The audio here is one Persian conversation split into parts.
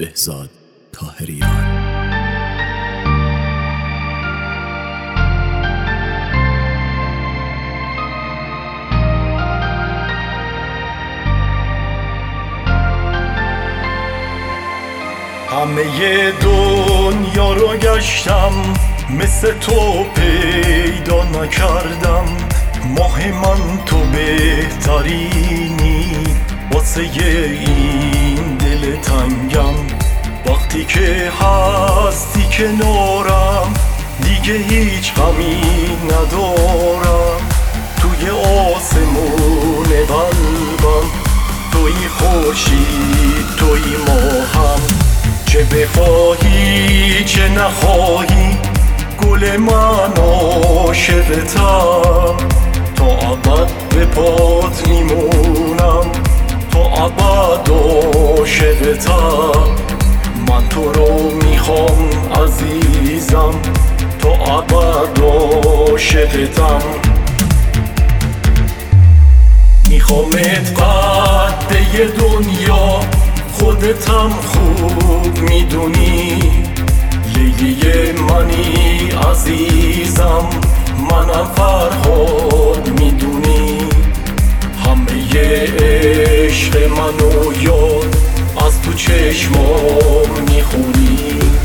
بهزاد طاهریان. همه دنیا رو گشتم، مثل تو پیدا نکردم. ماه من تو بهترینی، واسه این دل تنگم. وقتی که هستی کنارم، دیگه هیچ غمی ندارم. توی آسمون قلبم توی خورشید، توی ماهم. چه بخواهی چه نخواهی، گل من عاشقتم. تا ابد به پات میمونم، تا ابد عاشقتم. من تو رو میخوام عزیزم، تا ابد عاشقتم. میخوامت قد دنیا، خودتم خوب میدونی. لیلی منی عزیزم، منم فرهاد میدونی. همه عشق منو یاد از تو چشمام میخونی.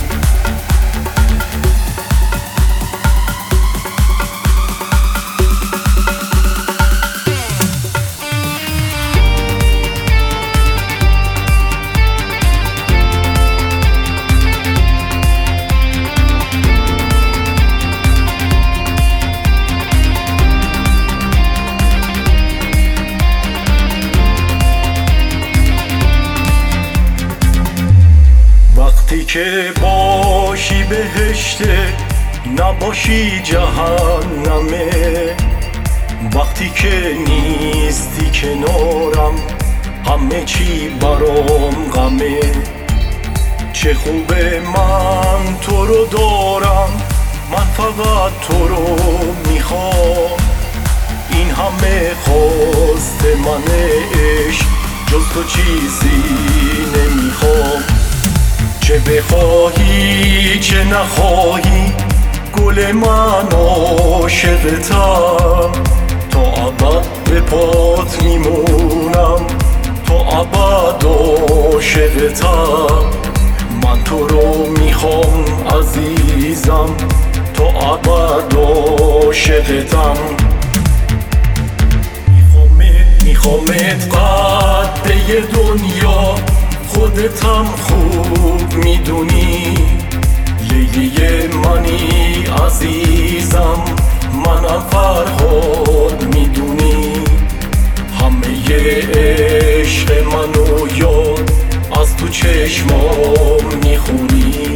وقتی که باشی بهشته، نباشی جهنمه. وقتی که نیستی کنارم، همه چی برام غمه. چه خوبه من تو رو دارم، من فقط تو رو میخوام. این همه خواست من عشق، جز تو چیزی نمیخوام. چه بخواهی چه نخواهی، گل من عاشقتم. تا ابد به پات میمونم، تا ابد عاشقتم. من تو رو میخوام عزیزم، تا ابد عاشقتم. میخوامت قد دنیا، خودتم خوب میدونی. لیلی منی عزیزم، منم فرهاد میدونی. همه عشق منو یاد از تو چشمام میخونی.